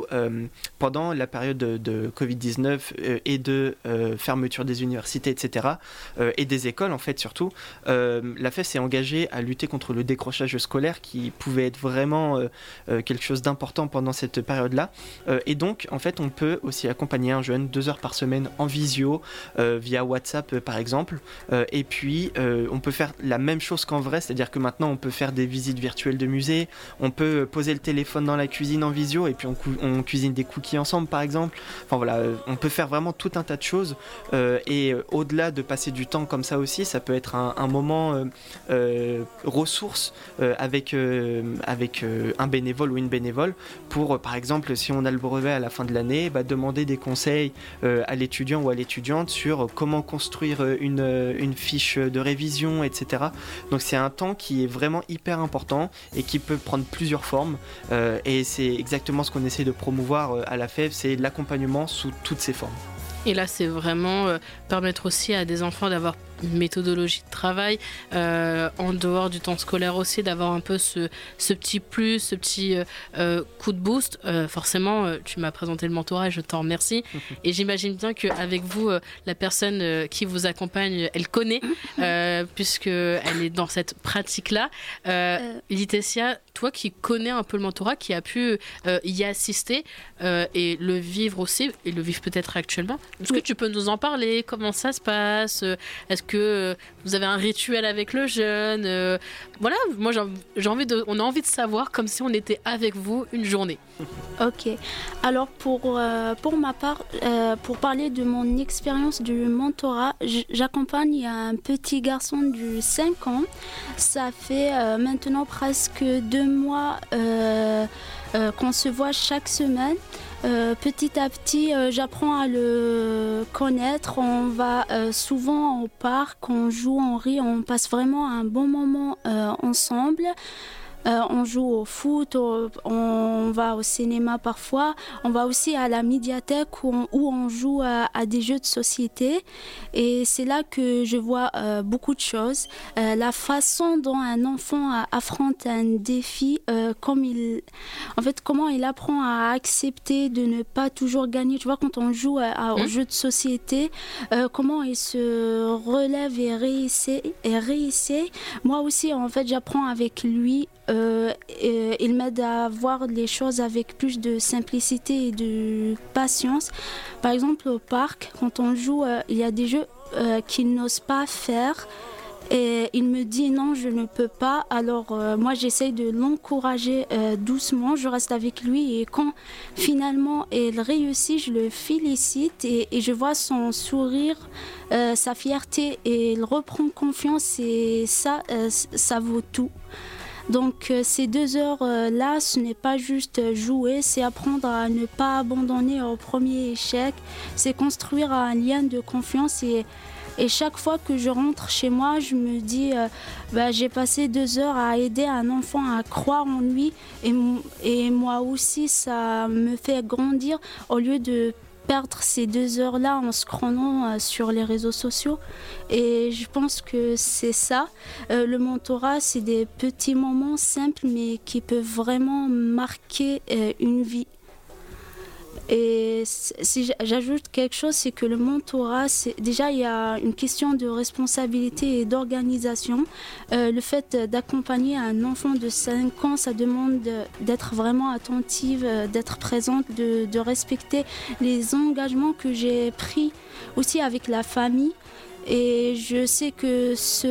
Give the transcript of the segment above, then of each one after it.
pendant la période de Covid-19 et de fermeture des universités, etc., et des écoles en fait surtout, la FEF s'est engagée à lutter contre le décrochage scolaire qui pouvait être vraiment quelque chose d'important pendant cette période-là. Et donc, en fait, on peut aussi accompagner un jeune 2 heures par semaine en visio, via WhatsApp par exemple. Et puis, on peut faire la même chose qu'en vrai, c'est-à-dire que maintenant, on peut faire des visites virtuelles de musées, on peut poser le téléphone dans la cuisine en visio et puis on cuisine des cookies ensemble par exemple. Enfin voilà, on peut faire vraiment tout un tas de choses. Et au-delà de passer du temps comme ça aussi, ça peut être un moment ressource avec un bénévole ou une bénévole pour, par exemple, si on a le brevet à la fin de l'année, demander des conseils à l'étudiant ou à l'étudiante sur comment construire une fiche de révision, etc. Donc c'est un temps qui est vraiment hyper important et qui peut prendre plusieurs formes. Et c'est exactement ce qu'on essaie de promouvoir à la FEV, c'est l'accompagnement sous toutes ses formes. Et là, c'est vraiment permettre aussi à des enfants d'avoir une méthodologie de travail en dehors du temps scolaire aussi, d'avoir un peu ce petit plus, ce petit coup de boost. Forcément, tu m'as présenté le mentorat et je t'en remercie. Et j'imagine bien qu'avec vous, la personne qui vous accompagne, elle connaît, puisqu'elle est dans cette pratique-là. Laetitia, toi qui connais un peu le mentorat, qui a pu y assister et le vivre aussi, et le vivre peut-être actuellement, est-ce que tu peux nous en parler? Comment ça se passe? Est-ce que vous avez un rituel avec le jeune? Voilà, moi on a envie de savoir comme si on était avec vous une journée. Ok, alors pour ma part, pour parler de mon expérience du mentorat, j'accompagne un petit garçon de 5 ans. Ça fait maintenant presque 2 mois qu'on se voit chaque semaine. Petit à petit, j'apprends à le connaître. On va souvent au parc, on joue, on rit, on passe vraiment un bon moment ensemble. On joue au foot, on va au cinéma parfois, on va aussi à la médiathèque où on joue à des jeux de société. Et c'est là que je vois beaucoup de choses. La façon dont un enfant affronte un défi, comment il apprend à accepter de ne pas toujours gagner. Tu vois, quand on joue aux jeux de société, comment il se relève et réessaie. Moi aussi, en fait, j'apprends avec lui. Il m'aide à voir les choses avec plus de simplicité et de patience. Par exemple, au parc, quand on joue, il y a des jeux qu'il n'ose pas faire. Et il me dit non, je ne peux pas. Alors moi, j'essaye de l'encourager doucement. Je reste avec lui et quand finalement il réussit, je le félicite et je vois son sourire, sa fierté et il reprend confiance et ça vaut tout. Donc ces 2 heures-là, ce n'est pas juste jouer, c'est apprendre à ne pas abandonner au premier échec, c'est construire un lien de confiance et chaque fois que je rentre chez moi, je me dis j'ai passé 2 heures à aider un enfant à croire en lui et moi aussi ça me fait grandir au lieu de perdre ces 2 heures-là en scrollant sur les réseaux sociaux. Et je pense que c'est ça. Le mentorat, c'est des petits moments simples mais qui peuvent vraiment marquer une vie. Et si j'ajoute quelque chose, c'est que le mentorat, déjà il y a une question de responsabilité et d'organisation. Le fait d'accompagner un enfant de 5 ans, ça demande d'être vraiment attentive, d'être présente, de respecter les engagements que j'ai pris aussi avec la famille. Et je sais que ce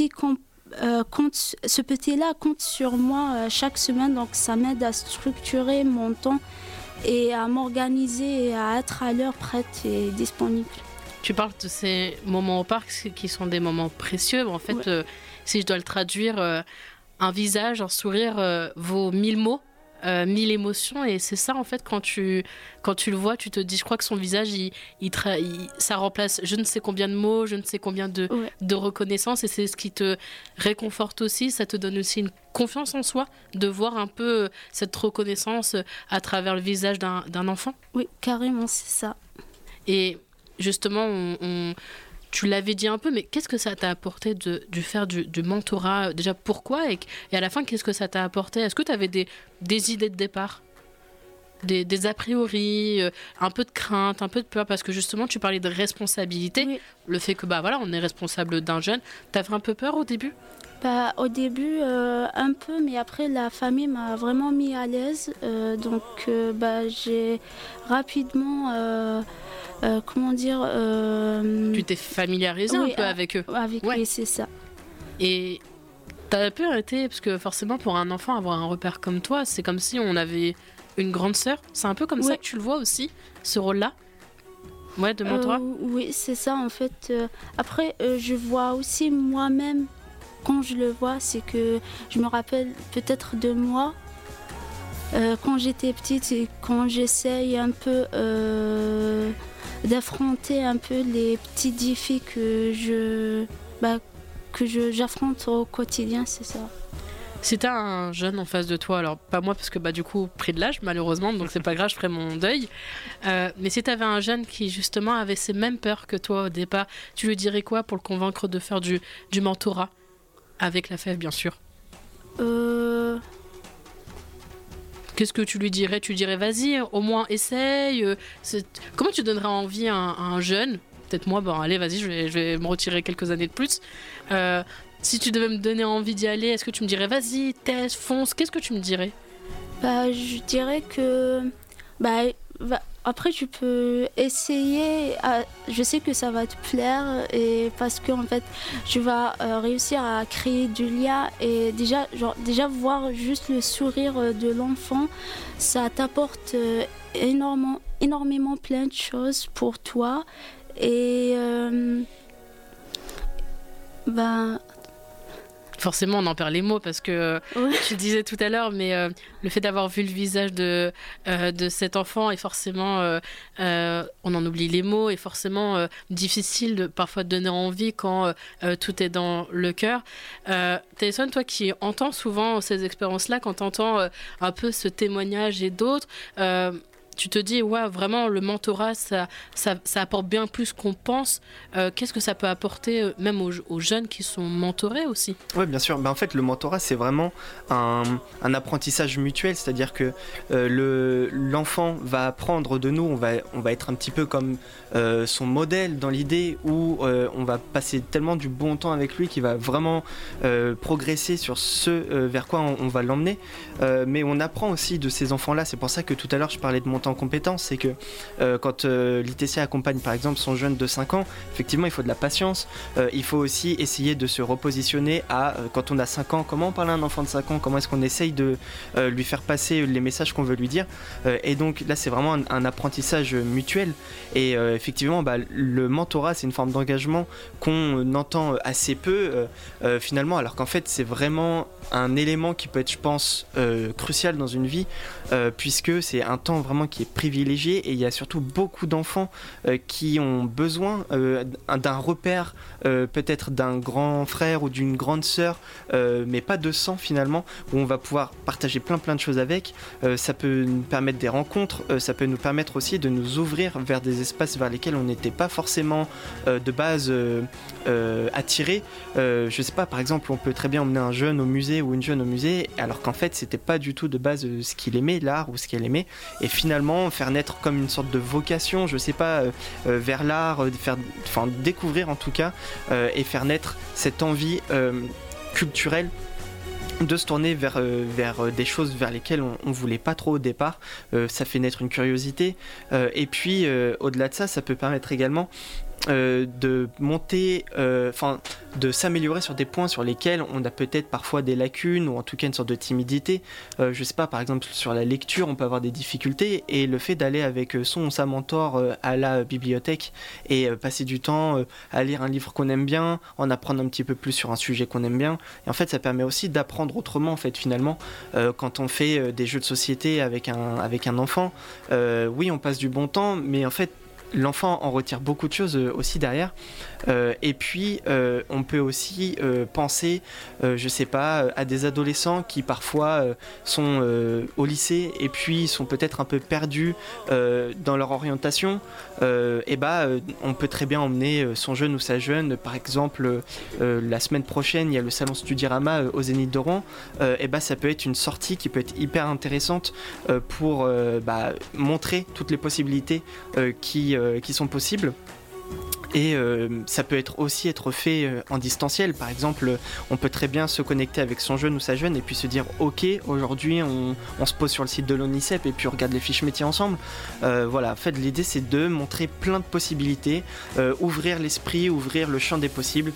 petit-là compte sur moi chaque semaine, donc ça m'aide à structurer mon temps et à m'organiser et à être à l'heure prête et disponible. Tu parles de ces moments au parc qui sont des moments précieux. En fait, si je dois le traduire, un visage, un sourire vaut 1000 mots, 1000 émotions. Et c'est ça, en fait, quand tu le vois, tu te dis, je crois que son visage, ça remplace je ne sais combien de mots, je ne sais combien de reconnaissance. Et c'est ce qui te réconforte aussi. Ça te donne aussi une confiance en soi de voir un peu cette reconnaissance à travers le visage d'un enfant. Oui, carrément, c'est ça. Et justement, tu l'avais dit un peu, mais qu'est-ce que ça t'a apporté de faire du mentorat? Déjà, pourquoi et à la fin, qu'est-ce que ça t'a apporté? Est-ce que tu avais des idées de départ? des a priori, un peu de crainte, un peu de peur, parce que justement tu parlais de responsabilité, Oui. le fait que on est responsable d'un jeune. T'avais un peu peur au début? Au début, un peu, mais après, la famille m'a vraiment mis à l'aise. Donc, j'ai rapidement, comment dire... Tu t'es familiarisé un peu avec eux? Avec Ouais. lui, c'est ça. Et t'as peur été, parce que forcément pour un enfant, avoir un repère comme toi, c'est comme si on avait une grande sœur. C'est un peu comme ça Ouais. que tu le vois aussi, ce rôle-là? Ouais, de mentorat? Oui, c'est ça, en fait. Après, je vois aussi moi-même, quand je le vois, c'est que je me rappelle peut-être de moi, quand j'étais petite et quand j'essaye un peu d'affronter un peu les petits défis que j'affronte au quotidien, c'est ça. Si t'as un jeune en face de toi, alors pas moi parce que du coup pris de l'âge malheureusement, donc c'est pas grave, je ferai mon deuil. Mais si t'avais un jeune qui justement avait ces mêmes peurs que toi au départ, tu lui dirais quoi pour le convaincre de faire du mentorat avec la FEF bien sûr? Qu'est-ce que tu lui dirais? Tu dirais vas-y, au moins essaye. Comment tu donnerais envie à un jeune? Peut-être moi, allez vas-y, je vais me retirer quelques années de plus. Si tu devais me donner envie d'y aller, est-ce que tu me dirais vas-y, teste, fonce? Qu'est-ce que tu me dirais? Je dirais que après tu peux essayer. Je sais que ça va te plaire et parce que en fait tu vas réussir à créer du lien et déjà voir juste le sourire de l'enfant, ça t'apporte énormément plein de choses pour toi et Forcément, on en perd les mots parce que ouais. tu le disais tout à l'heure, mais le fait d'avoir vu le visage de cet enfant est forcément, on en oublie les mots, et forcément difficile parfois de donner envie quand tout est dans le cœur. Tayson, toi qui entends souvent ces expériences-là, quand tu entends un peu ce témoignage et d'autres, tu te dis, ouais, vraiment, le mentorat, ça apporte bien plus qu'on pense. Qu'est-ce que ça peut apporter, même aux jeunes qui sont mentorés aussi? Oui, bien sûr. En fait, le mentorat, c'est vraiment un apprentissage mutuel, c'est-à-dire que l'enfant va apprendre de nous, on va être un petit peu comme son modèle dans l'idée où on va passer tellement du bon temps avec lui qu'il va vraiment progresser sur ce vers quoi on va l'emmener. Mais on apprend aussi de ces enfants-là. C'est pour ça que tout à l'heure, je parlais de monter en compétences. C'est que quand l'ITC accompagne par exemple son jeune de 5 ans, effectivement, il faut de la patience. Il faut aussi essayer de se repositionner à quand on a 5 ans, comment on parle à un enfant de 5 ans, comment est-ce qu'on essaye de lui faire passer les messages qu'on veut lui dire. Et donc là, c'est vraiment un apprentissage mutuel. Et effectivement, le mentorat, c'est une forme d'engagement qu'on entend assez peu finalement, alors qu'en fait, c'est vraiment un élément qui peut être, je pense, crucial dans une vie, puisque c'est un temps vraiment qui est privilégié et il y a surtout beaucoup d'enfants qui ont besoin d'un repère, peut-être d'un grand frère ou d'une grande sœur, mais pas de sang finalement, où on va pouvoir partager plein de choses avec. Ça peut nous permettre des rencontres, ça peut nous permettre aussi de nous ouvrir vers des espaces vers lesquels on n'était pas forcément de base attiré. Je sais pas, par exemple, on peut très bien emmener un jeune au musée ou une jeune au musée, alors qu'en fait c'était pas du tout de base ce qu'il aimait, l'art ou ce qu'elle aimait, et finalement faire naître comme une sorte de vocation, je sais pas, vers l'art, découvrir en tout cas, et faire naître cette envie culturelle de se tourner vers des choses vers lesquelles on voulait pas trop au départ. Ça fait naître une curiosité, et puis au-delà de ça, ça peut permettre également de monter, de s'améliorer sur des points sur lesquels on a peut-être parfois des lacunes ou en tout cas une sorte de timidité. Je sais pas, par exemple sur la lecture, on peut avoir des difficultés, et le fait d'aller avec son ou sa mentor à la bibliothèque et passer du temps à lire un livre qu'on aime bien, en apprendre un petit peu plus sur un sujet qu'on aime bien, et en fait ça permet aussi d'apprendre autrement en fait finalement. Quand on fait des jeux de société avec un enfant, oui on passe du bon temps, mais en fait l'enfant en retire beaucoup de choses aussi derrière. Et puis, on peut aussi penser, je sais pas, à des adolescents qui parfois sont au lycée et puis sont peut-être un peu perdus dans leur orientation. On peut très bien emmener son jeune ou sa jeune. Par exemple, la semaine prochaine, il y a le salon Studirama au Zénith de Rouen. Ça peut être une sortie qui peut être hyper intéressante pour montrer toutes les possibilités qui sont possibles. Et ça peut aussi être fait en distanciel. Par exemple, on peut très bien se connecter avec son jeune ou sa jeune et puis se dire ok, aujourd'hui on se pose sur le site de l'ONICEP et puis on regarde les fiches métiers ensemble. Voilà, en fait l'idée c'est de montrer plein de possibilités, ouvrir l'esprit, ouvrir le champ des possibles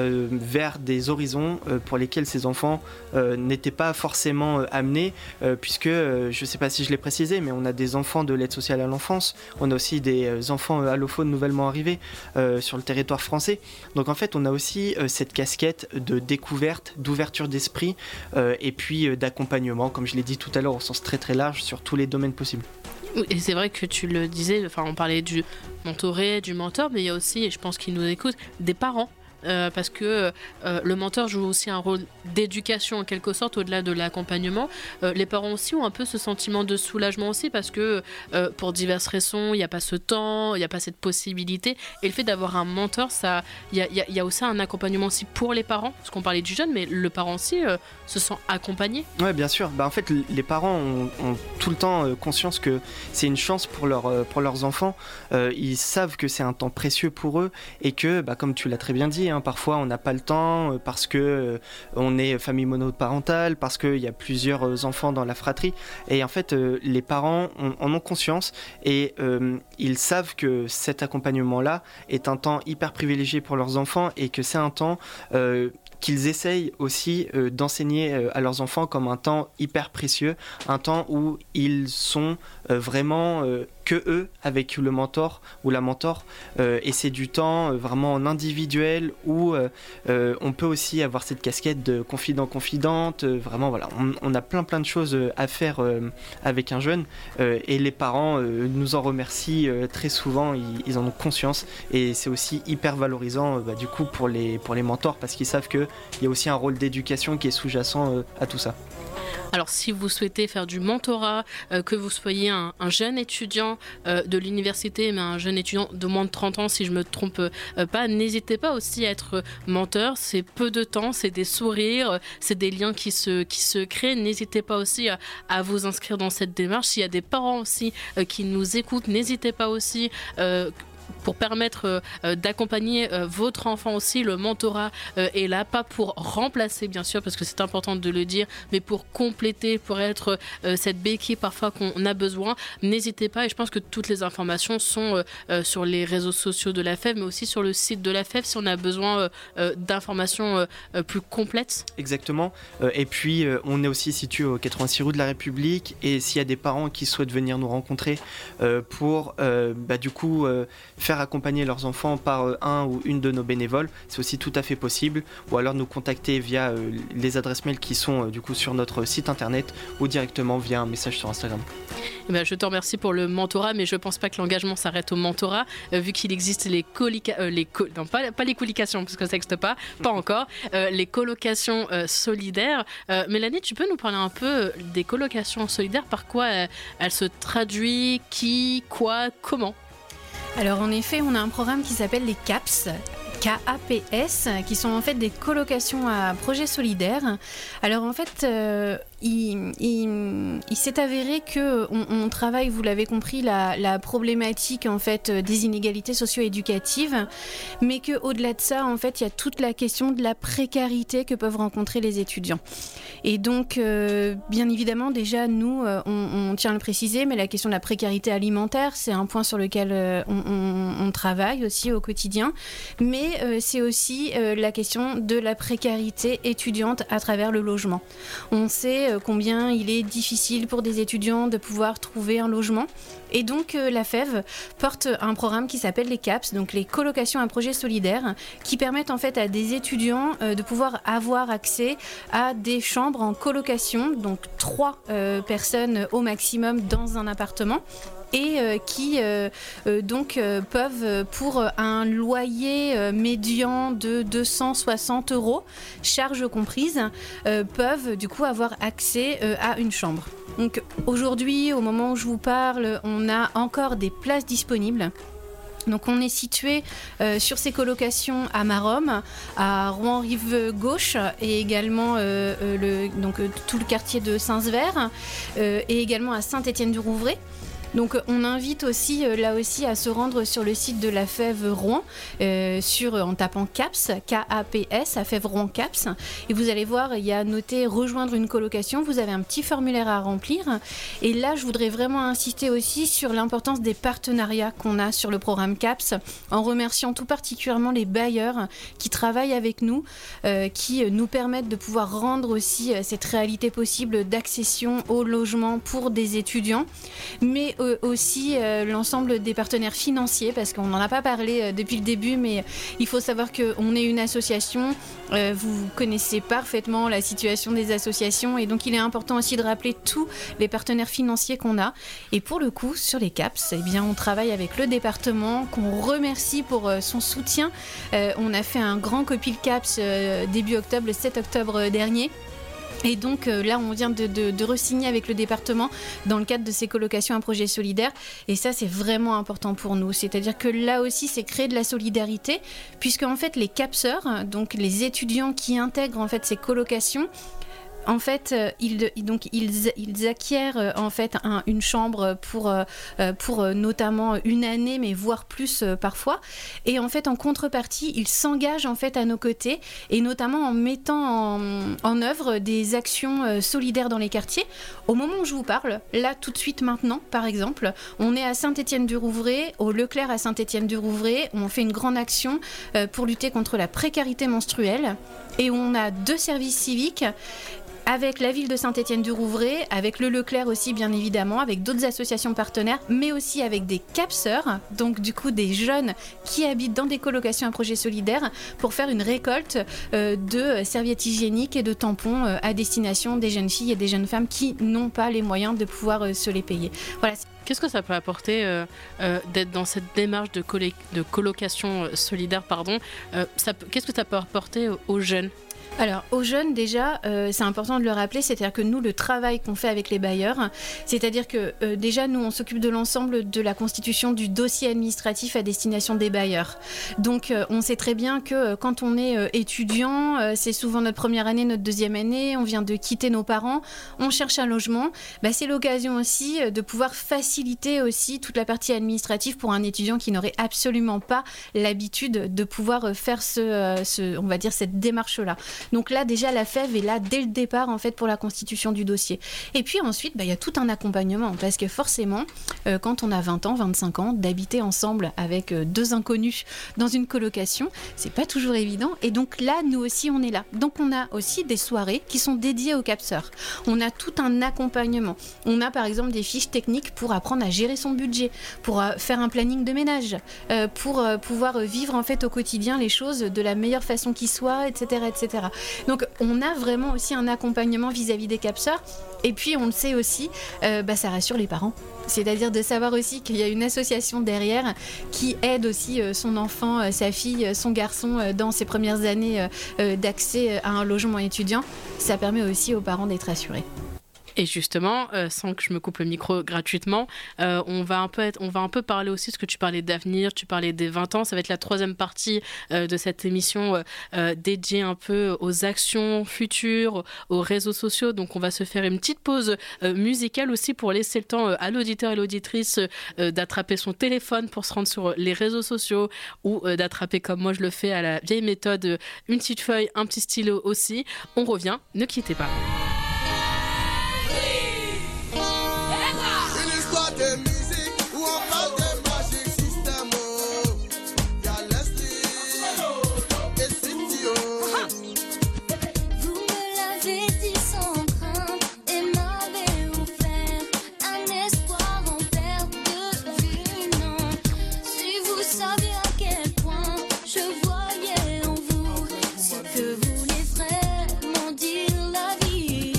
vers des horizons pour lesquels ces enfants n'étaient pas forcément amenés, puisque je ne sais pas si je l'ai précisé, mais on a des enfants de l'aide sociale à l'enfance, on a aussi des enfants allophones nouvellement arrivés sur le territoire français. Donc en fait on a aussi cette casquette de découverte, d'ouverture d'esprit et puis d'accompagnement, comme je l'ai dit tout à l'heure, au sens très très large sur tous les domaines possibles. Et c'est vrai que tu le disais, on parlait du mentoré, du mentor, mais il y a aussi, et je pense qu'ils nous écoutent, des parents. Parce que le mentor joue aussi un rôle d'éducation en quelque sorte au-delà de l'accompagnement. Les parents aussi ont un peu ce sentiment de soulagement aussi parce que pour diverses raisons il n'y a pas ce temps, il n'y a pas cette possibilité, et le fait d'avoir un mentor, il y a aussi un accompagnement aussi pour les parents, parce qu'on parlait du jeune mais le parent aussi se sent accompagné. Ouais, bien sûr. En fait les parents ont tout le temps conscience que c'est une chance pour leurs enfants. Ils savent que c'est un temps précieux pour eux et que comme tu l'as très bien dit, parfois on n'a pas le temps parce que on est famille monoparentale, parce qu'il y a plusieurs enfants dans la fratrie, et en fait les parents en ont conscience et ils savent que cet accompagnement là est un temps hyper privilégié pour leurs enfants et que c'est un temps qu'ils essayent aussi d'enseigner à leurs enfants comme un temps hyper précieux, un temps où ils sont vraiment que eux avec le mentor ou la mentor, et c'est du temps vraiment en individuel où on peut aussi avoir cette casquette de confidente, vraiment voilà, on a plein de choses à faire avec un jeune, et les parents nous en remercient très souvent, ils en ont conscience, et c'est aussi hyper valorisant du coup pour les mentors, parce qu'ils savent qu'il y a aussi un rôle d'éducation qui est sous-jacent à tout ça. Alors si vous souhaitez faire du mentorat, que vous soyez un jeune étudiant de l'université, mais un jeune étudiant de moins de 30 ans si je ne me trompe pas, n'hésitez pas aussi à être menteur. C'est peu de temps, c'est des sourires, c'est des liens qui se créent. N'hésitez pas aussi à vous inscrire dans cette démarche. S'il y a des parents aussi qui nous écoutent, n'hésitez pas aussi pour permettre d'accompagner votre enfant aussi. Le mentorat est là, pas pour remplacer bien sûr, parce que c'est important de le dire, mais pour compléter, pour être cette béquille parfois qu'on a besoin. N'hésitez pas, et je pense que toutes les informations sont sur les réseaux sociaux de la FEV, mais aussi sur le site de la FEV si on a besoin d'informations plus complètes. Exactement, et puis on est aussi situé au 86 rue de la République, et s'il y a des parents qui souhaitent venir nous rencontrer pour du coup faire accompagner leurs enfants par un ou une de nos bénévoles, c'est aussi tout à fait possible, ou alors nous contacter via les adresses mail qui sont du coup sur notre site internet, ou directement via un message sur Instagram. Je te remercie pour le mentorat, mais je pense pas que l'engagement s'arrête au mentorat, vu qu'il existe pas les colications, parce que ça n'existe pas encore, les colocations solidaires. Mélanie, tu peux nous parler un peu des colocations solidaires, par quoi elles se traduisent, qui, quoi, comment? Alors en effet, on a un programme qui s'appelle les CAPS, KAPS, qui sont en fait des colocations à projets solidaires. Alors en fait, il s'est avéré que on travaille, vous l'avez compris, la problématique en fait des inégalités socio-éducatives, mais que au-delà de ça, en fait, il y a toute la question de la précarité que peuvent rencontrer les étudiants. Et donc, bien évidemment, déjà nous, on tient à le préciser, mais la question de la précarité alimentaire, c'est un point sur lequel on travaille aussi au quotidien. Mais c'est aussi la question de la précarité étudiante à travers le logement. On sait combien il est difficile pour des étudiants de pouvoir trouver un logement. Et donc la FEV porte un programme qui s'appelle les CAPS, donc les colocations à projets solidaires, qui permettent en fait à des étudiants de pouvoir avoir accès à des chambres en colocation, donc 3 personnes au maximum dans un appartement. et qui donc peuvent, pour un loyer médian de 260 €, charges comprises, peuvent du coup avoir accès à une chambre. Donc aujourd'hui, au moment où je vous parle, on a encore des places disponibles. Donc on est situé sur ces colocations à Maromme, à Rouen-Rive-Gauche et également tout le quartier de Saint-Sever et également à Saint-Étienne-du-Rouvray. Donc on invite aussi là aussi à se rendre sur le site de la Fève Rouen en tapant CAPS, K-A-P-S, à Fève Rouen CAPS, et vous allez voir, il y a noté rejoindre une colocation, vous avez un petit formulaire à remplir, et là je voudrais vraiment insister aussi sur l'importance des partenariats qu'on a sur le programme CAPS, en remerciant tout particulièrement les bailleurs qui travaillent avec nous, qui nous permettent de pouvoir rendre aussi cette réalité possible d'accession au logement pour des étudiants, mais aussi l'ensemble des partenaires financiers, parce qu'on n'en a pas parlé depuis le début, mais il faut savoir qu'on est une association, vous connaissez parfaitement la situation des associations, et donc il est important aussi de rappeler tous les partenaires financiers qu'on a. Et pour le coup, sur les CAPS, eh bien, on travaille avec le département, qu'on remercie pour son soutien. On a fait un grand copil CAPS début octobre, le 7 octobre dernier. Et donc là, on vient de re-signer avec le département dans le cadre de ces colocations un projet solidaire. Et ça, c'est vraiment important pour nous. C'est-à-dire que là aussi, c'est créer de la solidarité, puisque en fait, les capseurs, donc les étudiants qui intègrent en fait ces colocations, en fait, ils acquièrent en fait une chambre pour notamment une année, mais voire plus parfois. Et en fait, en contrepartie, ils s'engagent en fait à nos côtés, et notamment en mettant en œuvre des actions solidaires dans les quartiers. Au moment où je vous parle, là tout de suite maintenant, par exemple, on est à Saint-Étienne-du-Rouvray, au Leclerc à Saint-Étienne-du-Rouvray, on fait une grande action pour lutter contre la précarité menstruelle, et on a 2 services civiques avec la ville de Saint-Étienne-du-Rouvray, avec le Leclerc aussi bien évidemment, avec d'autres associations partenaires, mais aussi avec des capseurs, donc du coup des jeunes qui habitent dans des colocations à projet solidaire, pour faire une récolte de serviettes hygiéniques et de tampons à destination des jeunes filles et des jeunes femmes qui n'ont pas les moyens de pouvoir se les payer. Voilà. Qu'est-ce que ça peut apporter d'être dans cette démarche de colocation solidaire, qu'est-ce que ça peut apporter aux jeunes ? Alors, aux jeunes, déjà, c'est important de le rappeler, c'est-à-dire que nous, le travail qu'on fait avec les bailleurs, c'est-à-dire que déjà, nous, on s'occupe de l'ensemble de la constitution du dossier administratif à destination des bailleurs. Donc, on sait très bien que quand on est étudiant, c'est souvent notre première année, notre deuxième année, on vient de quitter nos parents, on cherche un logement. Bah, c'est l'occasion aussi de pouvoir faciliter aussi toute la partie administrative pour un étudiant qui n'aurait absolument pas l'habitude de pouvoir faire on va dire, cette démarche-là. Donc là, déjà, la Fève est là dès le départ, en fait, pour la constitution du dossier. Et puis ensuite, il y a tout un accompagnement, parce que forcément, quand on a 20 ans, 25 ans, d'habiter ensemble avec 2 inconnus dans une colocation, c'est pas toujours évident. Et donc là, nous aussi, on est là. Donc on a aussi des soirées qui sont dédiées aux capseurs. On a tout un accompagnement. On a par exemple des fiches techniques pour apprendre à gérer son budget, pour faire un planning de ménage, pour pouvoir vivre en fait au quotidien les choses de la meilleure façon qui soit, etc., etc. Donc on a vraiment aussi un accompagnement vis-à-vis des capseurs. Et puis on le sait aussi, ça rassure les parents. C'est-à-dire de savoir aussi qu'il y a une association derrière qui aide aussi son enfant, sa fille, son garçon dans ses premières années d'accès à un logement étudiant. Ça permet aussi aux parents d'être assurés. Et justement, sans que je me coupe le micro gratuitement, on va un peu parler aussi, parce que tu parlais d'avenir, tu parlais des 20 ans, ça va être la 3e partie de cette émission dédiée un peu aux actions futures, aux réseaux sociaux. Donc on va se faire une petite pause musicale aussi pour laisser le temps à l'auditeur et l'auditrice d'attraper son téléphone pour se rendre sur les réseaux sociaux, ou d'attraper, comme moi je le fais à la vieille méthode, une petite feuille, un petit stylo aussi. On revient, ne quittez pas. Que vous voulez vraiment dire la vie.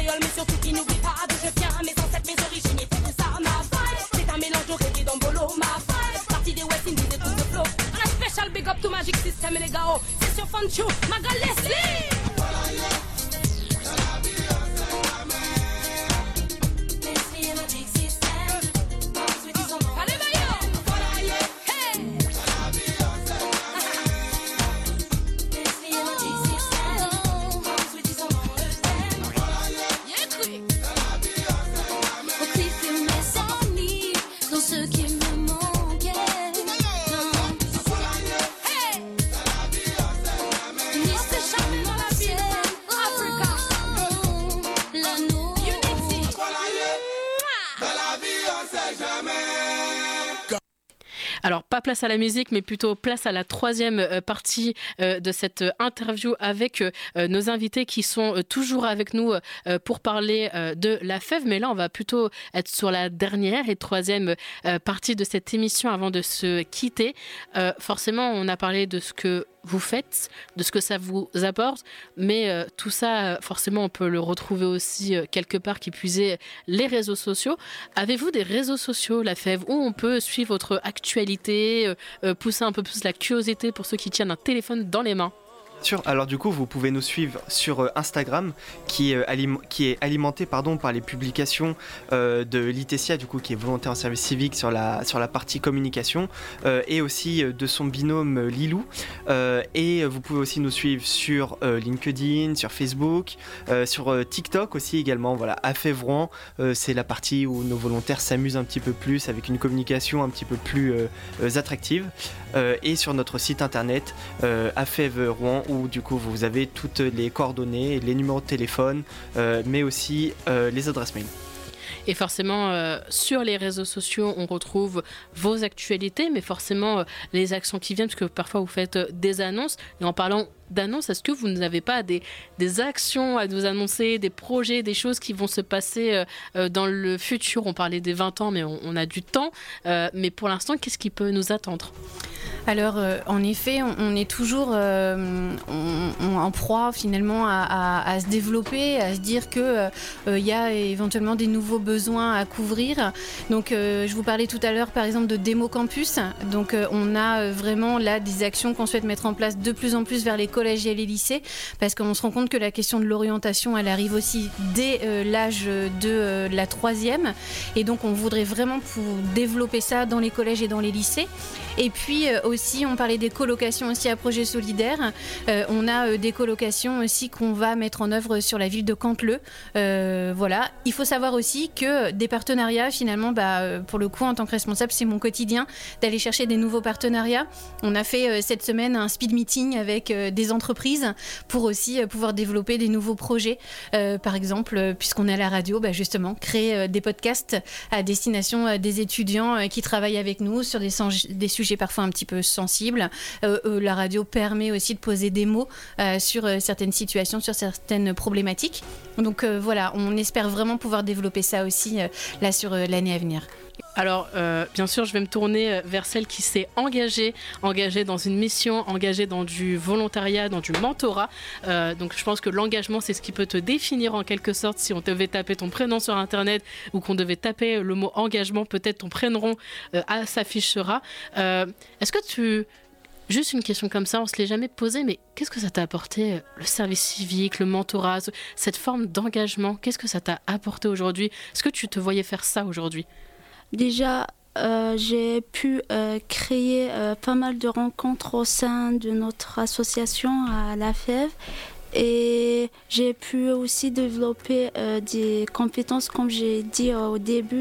créole, mais surtout qui n'oublie pas d'où je viens, mes ancêtres, mes origines, et tout ça, ma vibe. C'est un mélange de reggae d'Ombolo, ma vibe. Partie des West Indies et tout ce flow. On a special big up to Magic System et les gars, c'est sur Fancho, Maga Leslie. Alors, pas place à la musique, mais plutôt place à la troisième partie de cette interview avec nos invités qui sont toujours avec nous pour parler de la FEV. Mais là, on va plutôt être sur la dernière et troisième partie de cette émission avant de se quitter. Forcément, on a parlé de ce que vous faites, de ce que ça vous apporte, mais tout ça, forcément, on peut le retrouver aussi quelque part, qui puisait les réseaux sociaux. Avez-vous des réseaux sociaux, la FEV, où on peut suivre votre actualité, pousser un peu plus la curiosité pour ceux qui tiennent un téléphone dans les mains? Alors du coup, vous pouvez nous suivre sur Instagram, qui est alimenté par les publications de l'ITESIA, du coup, qui est volontaire en service civique sur la partie communication, et aussi de son binôme Lilou. Et vous pouvez aussi nous suivre sur LinkedIn, sur Facebook, sur TikTok aussi également. Voilà, AFEV Rouen, c'est la partie où nos volontaires s'amusent un petit peu plus avec une communication un petit peu plus attractive. Et sur notre site internet AFEV Rouen, où du coup vous avez toutes les coordonnées, les numéros de téléphone, mais aussi les adresses mail. Et forcément, sur les réseaux sociaux, on retrouve vos actualités, mais forcément les actions qui viennent, parce que parfois vous faites des annonces. Et en parlant d'annonces, est-ce que vous n'avez pas des actions à nous annoncer, des projets, des choses qui vont se passer dans le futur? On parlait des 20 ans, mais on a du temps. Mais pour l'instant, qu'est-ce qui peut nous attendre? Alors, en effet, on est toujours en proie finalement à se développer, à se dire qu'il y a éventuellement des nouveaux besoins à couvrir. Donc, je vous parlais tout à l'heure, par exemple, de Démo Campus. Donc, on a vraiment là des actions qu'on souhaite mettre en place de plus en plus vers les collèges et les lycées, parce qu'on se rend compte que la question de l'orientation, elle arrive aussi dès l'âge de la 3e. Et donc, on voudrait vraiment développer ça dans les collèges et dans les lycées. Et puis aussi, on parlait des colocations aussi à projet solidaire. On a des colocations aussi qu'on va mettre en œuvre sur la ville de Canteleu. Voilà. Il faut savoir aussi que des partenariats, finalement, pour le coup, en tant que responsable, c'est mon quotidien d'aller chercher des nouveaux partenariats. On a fait cette semaine un speed meeting avec des entreprises pour aussi pouvoir développer des nouveaux projets. Par exemple, puisqu'on est à la radio, justement, créer des podcasts à destination des étudiants qui travaillent avec nous sur des sujets parfois un petit peu sensibles. La radio permet aussi de poser des mots sur certaines situations, sur certaines problématiques. Donc voilà, on espère vraiment pouvoir développer ça aussi là sur l'année à venir. Alors, bien sûr, je vais me tourner vers celle qui s'est engagée dans une mission, engagée dans du volontariat, dans du mentorat. Donc, je pense que l'engagement, c'est ce qui peut te définir en quelque sorte. Si on devait taper ton prénom sur Internet ou qu'on devait taper le mot engagement, peut-être ton prénom s'affichera. Est-ce que juste une question comme ça, on ne se l'est jamais posée, mais qu'est-ce que ça t'a apporté, le service civique, le mentorat, cette forme d'engagement? Qu'est-ce que ça t'a apporté aujourd'hui? Est-ce que tu te voyais faire ça aujourd'hui? Déjà, j'ai pu créer pas mal de rencontres au sein de notre association à la FEV. Et j'ai pu aussi développer des compétences, comme j'ai dit au début,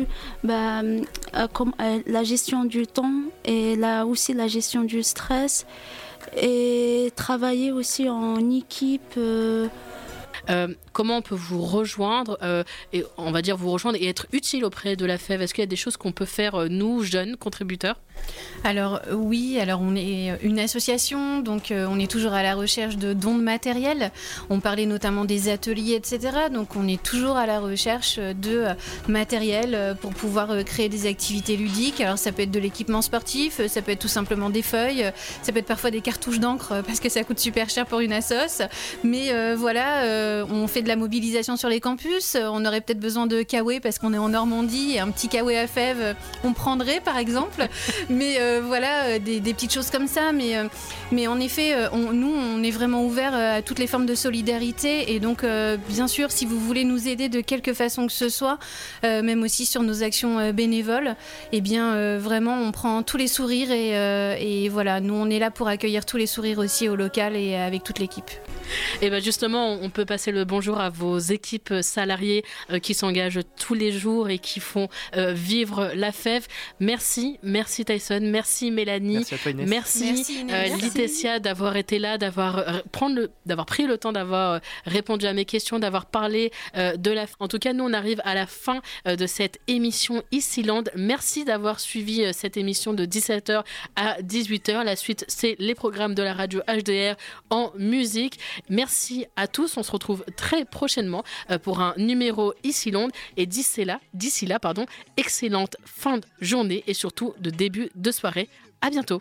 comme la gestion du temps et aussi la gestion du stress. Et travailler aussi en équipe. Comment on peut vous rejoindre et on va dire vous rejoindre et être utile auprès de la FEV? Est-ce qu'il y a des choses qu'on peut faire, nous, jeunes contributeurs? Alors oui, on est une association, donc on est toujours à la recherche de dons de matériel. On parlait notamment des ateliers, etc. Donc on est toujours à la recherche de matériel pour pouvoir créer des activités ludiques. Alors ça peut être de l'équipement sportif, ça peut être tout simplement des feuilles, ça peut être parfois des cartouches d'encre parce que ça coûte super cher pour une assoce. Mais voilà, on fait de la mobilisation sur les campus. On aurait peut-être besoin de Kawe parce qu'on est en Normandie et un petit Kawe à Fèves, on prendrait par exemple. Mais voilà, des petites choses comme ça. Mais en effet, nous, on est vraiment ouverts à toutes les formes de solidarité. Et donc, bien sûr, si vous voulez nous aider de quelque façon que ce soit, même aussi sur nos actions bénévoles, eh bien, vraiment, on prend tous les sourires et voilà, nous, on est là pour accueillir tous les sourires aussi au local et avec toute l'équipe. Et bien justement, on peut passer le bonjour à vos équipes salariées qui s'engagent tous les jours et qui font vivre la FEV. Merci Tyson, merci Mélanie, merci à toi Inès. Merci Laetitia d'avoir été là, d'avoir pris le temps d'avoir répondu à mes questions, d'avoir parlé de la... En tout cas, nous on arrive à la fin de cette émission Iceland. Merci d'avoir suivi cette émission de 17h à 18h. La suite, c'est les programmes de la radio HDR en musique. Merci à tous, on se retrouve très prochainement pour un numéro Iceland et d'ici là, excellente fin de journée et surtout de début de soirée. À bientôt.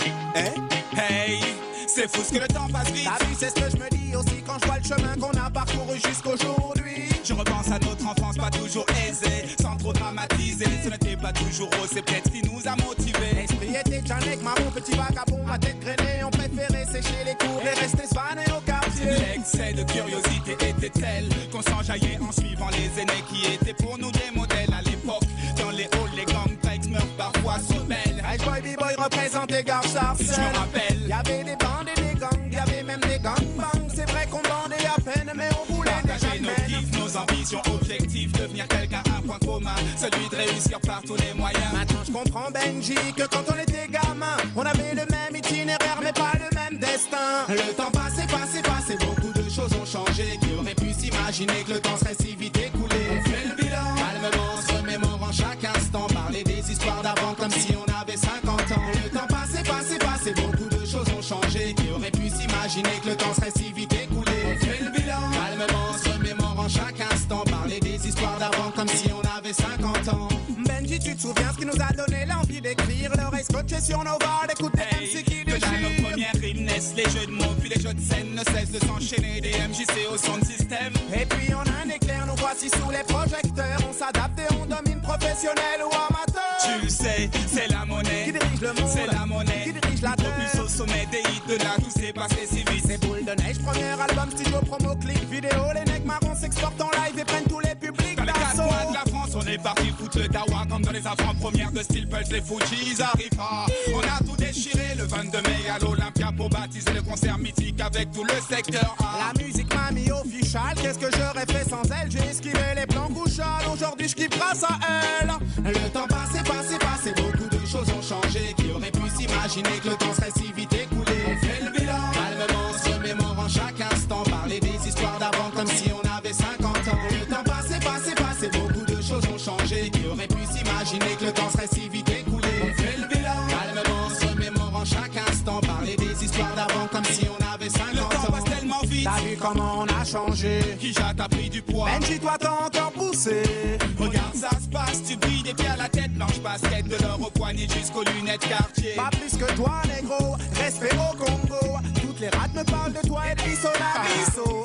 Hey, c'est fou ce que le temps passe vite. La vie, c'est ce que je me dis aussi quand je vois le chemin qu'on a parcouru jusqu'aujourd'hui. Je repense à notre enfance pas toujours aisée, sans trop dramatiser. Ce n'était pas toujours rose, c'est peut-être ce qui nous a motivés. L'esprit était Janek, marron, petit vagabond, à tête grainée. On préférait sécher les cours et rester svané au quartier. L'excès de curiosité était tel qu'on s'enjaillait en suivant les aînés qui étaient pour nous des modèles à l'époque. Dans les halls, les gangplanks meurent parfois sous belle. Hey boy, b-boy représentait Gare Sarcelles. Je me rappelle, y'avait des bandes et des gangs, y'avait même des gangbangs. C'est vrai qu'on bandait à peine, mais on voulait partager nos kiffs, nos ambitions, objectifs, devenir quelqu'un, un point commun, celui de réussir par tous les moyens. Maintenant je comprends Benji que quand on était gamin, on avait le même itinéraire mais pas le même destin. Le temps passé, beaucoup de choses ont changé. Qui aurait pu s'imaginer que le temps serait si vite écoulé? On fait le bilan, calmement, se remémorant chaque instant, parler des histoires d'avant comme si on avait 50 ans. Le temps passé, beaucoup de choses ont changé. Qui aurait pu s'imaginer que le temps serait si vite écoulé? On fait le bilan, calmement, se remémorant chaque instant, parler des histoires d'avant comme si on avait 50 ans. Benji, tu te souviens ce qui nous a donné l'envie d'écrire? L'oreille scotchée sur nos voiles, d'écouter MC qui déchire. Que là nos premières rimes naissent, les jeux de mots puis les jeux de scène ne cessent de s'enchaîner. Des MJC au son de système. Et puis on a un éclair, nous voici sous les projecteurs. On s'adapte et on domine, professionnel ou amateur. Tu le sais, c'est la monnaie qui dirige le monde, c'est la monnaie qui dirige la terre. Plus au sommet des hits de là, tout s'est passé si vite. C'est Boule de Neige, premier album, studio, promo, clip, vidéo. Les necks marrons s'exportent en live et prennent tous les publics. Dans les quatre coins de la France, on est parti foutre le dawa comme dans les avant-premières de Steel Pulse, les Fujis arrivent. On a tout déchiré le 22 mai à l'Olympia pour baptiser le concert mythique avec tout le secteur A. La musique m'a mis official, qu'est-ce que j'aurais fait sans elle? J'ai esquivé les plans couchales, aujourd'hui je kiffe grâce à elle. Le temps passé, beaucoup de choses ont changé. Qui aurait pu s'imaginer que le temps serait si vite écoulé? On fait le bilan, calmement, se remémorant chaque instant, parler des histoires d'avant comme si on avait 50 ans. Le temps passé, beaucoup de choses ont changé. Qui aurait pu s'imaginer que le temps serait si vite écoulé? On fait le bilan, calmement, se remémorant chaque instant, parler des histoires d'avant comme si on avait 50 ans. Le temps passe tellement vite, t'as vu comment on a changé? Kija t'a pris du poids, Benji toi t'as encore poussé. Regarde ça se passe, tu brilles des pieds à la tête, blanche basket, de l'or au poignet jusqu'aux lunettes quartier. Pas plus que toi négro, respect au Congo. Toutes les rats me parlent de toi et de Bisso la Bisso.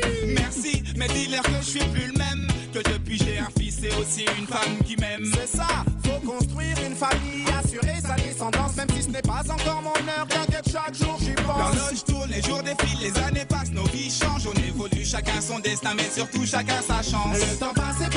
Merci, mais dis-leur que je suis plus le même. Que depuis j'ai un fils et aussi une femme qui m'aime. C'est ça, faut construire une famille, assurer sa descendance. Même si ce n'est pas encore mon heure, t'inquiète chaque jour j'y pense. L'horloge tourne, les jours défilent, les années passent, nos vies changent. On évolue, chacun son destin, mais surtout chacun sa chance. Le temps passé